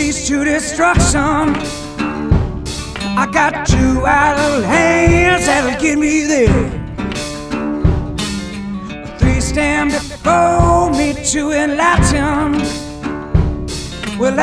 leads to destruction. I got two idle hands that'll get me there. Three stand before me to enlighten.